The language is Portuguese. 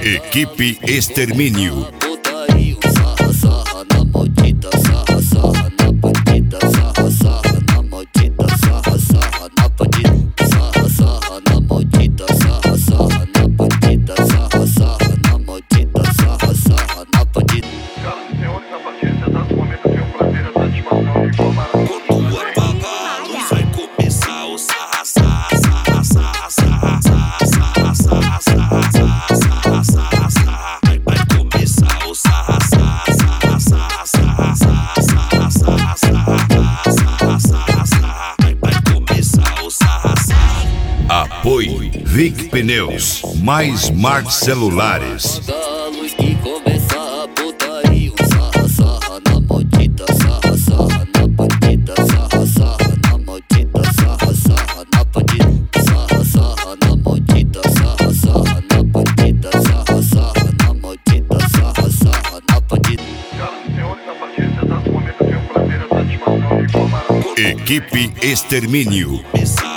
Equipe Extermínio. Putaria, sarra, sarra na maldita, sarra, sarra na bandida, sarra, sarra na maldita, sarra, sarra na bandida, sarra, sarra na maldita, sarra, sarra na bandida, sarra, sarra na maldita, sarra, sarra na bandida. Senhoras e senhores, a partir desse exato momento eu tenho o prazer e a satisfação de informar. Quando apagar a luz vai começar o sarra, sarra, sarra, sarra, sarra, sarra, sarra, sarra, sarra, sarra, sarra. Vai começar o sarra, sarra, sarra, sarra, sarra, sarra, sarra, sarra, sarra, sarra. Vai começar o sarra, sarra. Apoio Vic Pneus, mais Smart Celulares. A luz que começa a putaria, sarra, sarra na maldita, sarra, sarra na bandida, sarra, sarra na maldita, sarra, sarra na bandida, sarra, sarra na maldita, sarra, sarra na bandida, sarra, sarra na maldita, sarra, sarra na bandida. Senhoras e senhores, a partir desse exato momento eu tenho o prazer e a satisfação de informar. Equipe Extermínio. Começar